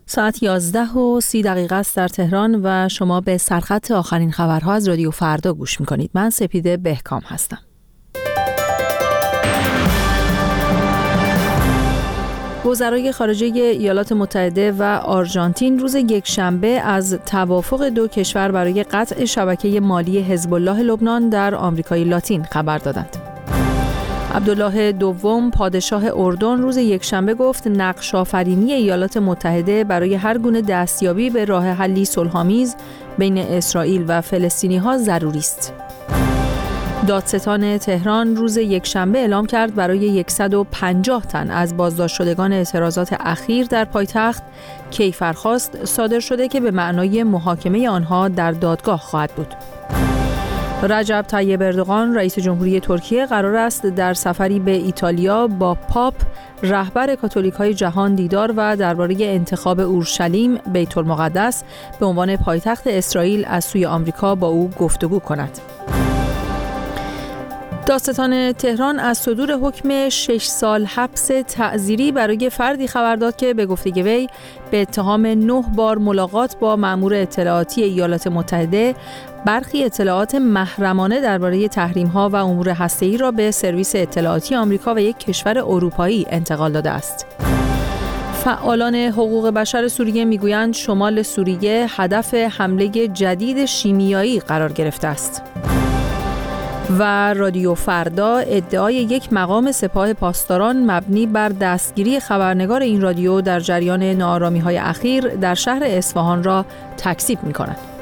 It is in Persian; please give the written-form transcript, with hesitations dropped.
ساعت 11:30 است در تهران و شما به سرخط آخرین خبرها از رادیو فردا گوش میکنید. من سپیده بهکام هستم. وزرای خارجه ایالات متحده و آرژانتین روز یکشنبه از توافق دو کشور برای قطع شبکه مالی حزب الله لبنان در آمریکای لاتین خبر دادند. عبدالله دوم پادشاه اردن روز یکشنبه گفت نقش آفرینی ایالات متحده برای هر گونه دستیابی به راه حلی صلح‌آمیز بین اسرائیل و فلسطینی‌ها ضروری است. دادستان تهران روز یکشنبه اعلام کرد برای 150 تن از بازداشت شدگان اعتراضات اخیر در پایتخت کیفرخواست صادر شده که به معنای محاکمه آنها در دادگاه خواهد بود. رجب طیب اردوغان رئیس جمهوری ترکیه قرار است در سفری به ایتالیا با پاپ رهبر کاتولیک‌های جهان دیدار و درباره انتخاب اورشلیم بیت المقدس به عنوان پایتخت اسرائیل از سوی آمریکا با او گفتگو کند. دادستان تهران از صدور حکم 6 سال حبس تعزیری برای فردی خبر داد که به گفته وی به اتهام 9 بار ملاقات با مأمور اطلاعاتی ایالات متحده برخی اطلاعات محرمانه درباره تحریم‌ها و امور هسته‌ای را به سرویس اطلاعاتی آمریکا و یک کشور اروپایی انتقال داده است. فعالان حقوق بشر سوریه میگویند شمال سوریه هدف حمله جدید شیمیایی قرار گرفته است. و رادیو فردا ادعای یک مقام سپاه پاسداران مبنی بر دستگیری خبرنگار این رادیو در جریان ناآرامی‌های اخیر در شهر اصفهان را تکذیب می‌کند.